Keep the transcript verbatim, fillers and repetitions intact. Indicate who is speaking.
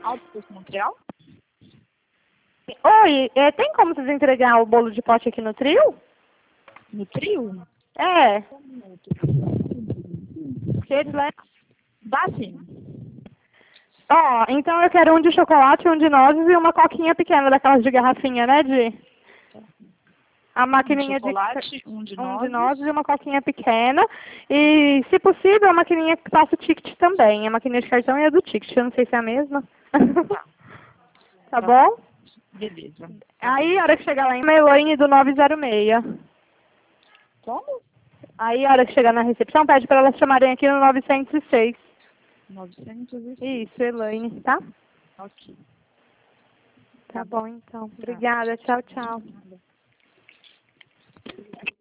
Speaker 1: Alto Posto Montreal?
Speaker 2: Oi, é, tem como vocês entregar o bolo de pote aqui no trio?
Speaker 1: No trio?
Speaker 2: É. Cheio de leite.
Speaker 1: Dá sim.
Speaker 2: Ó, então eu quero um de chocolate, um de nozes e uma coquinha pequena, daquelas de garrafinha, né, Di? A
Speaker 1: Um de
Speaker 2: maquininha de
Speaker 1: chocolate, um de
Speaker 2: um
Speaker 1: nozes.
Speaker 2: de nozes e uma coquinha pequena. E, se possível, a maquininha que passa o ticket também. A maquininha de cartão e a do ticket. Eu não sei se é a mesma.
Speaker 1: Tá.
Speaker 2: Tá bom?
Speaker 1: Beleza.
Speaker 2: Aí, a hora que chegar lá em Elaine do nove zero seis.
Speaker 1: Como?
Speaker 2: Aí, a hora que chegar na recepção, pede para elas chamarem aqui no novecentos e seis.
Speaker 1: novecentos e seis.
Speaker 2: Isso, Elaine, tá?
Speaker 1: Ok.
Speaker 2: Tá bom, então. Obrigada. Tchau, tchau.
Speaker 1: Nada.